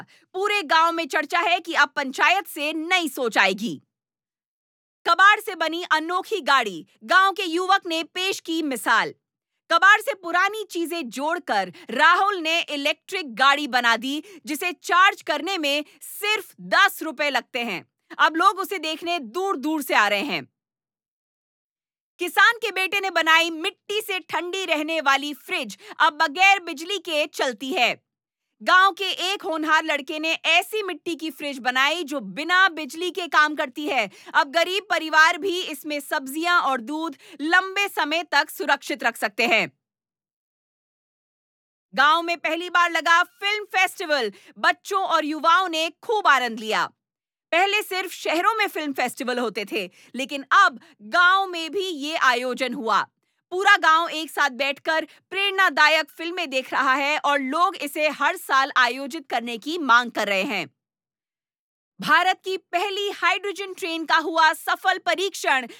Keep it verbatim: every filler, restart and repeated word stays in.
पूरे गांव में चर्चा है कि अब पंचायत से नई सोच आएगी। कबाड़ से बनी अनोखी गाड़ी, गांव के युवक ने पेश की मिसाल। कबाड़ से पुरानी चीजें जोड़कर राहुल ने इलेक्ट्रिक गाड़ी बना दी, जिसे चार्ज करने में सिर्फ दस रुपए लगते हैं। अब लोग उसे देखने दूर दूर से आ रहे हैं। किसान के बेटे ने बनाई मिट्टी से ठंडी रहने वाली फ्रिज, अब बगैर बिजली के चलती है। गांव के एक होनहार लड़के ने ऐसी मिट्टी की फ्रिज बनाई जो बिना बिजली के काम करती है। अब गरीब परिवार भी इसमें सब्जियां और दूध लंबे समय तक सुरक्षित रख सकते हैं। गांव में पहली बार लगा फिल्म फेस्टिवल, बच्चों और युवाओं ने खूब आनंद लिया। पहले सिर्फ शहरों में फिल्म फेस्टिवल होते थे, लेकिन अब गांव में भी ये आयोजन हुआ। पूरा गांव एक साथ बैठकर प्रेरणादायक फिल्में देख रहा है और लोग इसे हर साल आयोजित करने की मांग कर रहे हैं। भारत की पहली हाइड्रोजन ट्रेन का हुआ सफल परीक्षण,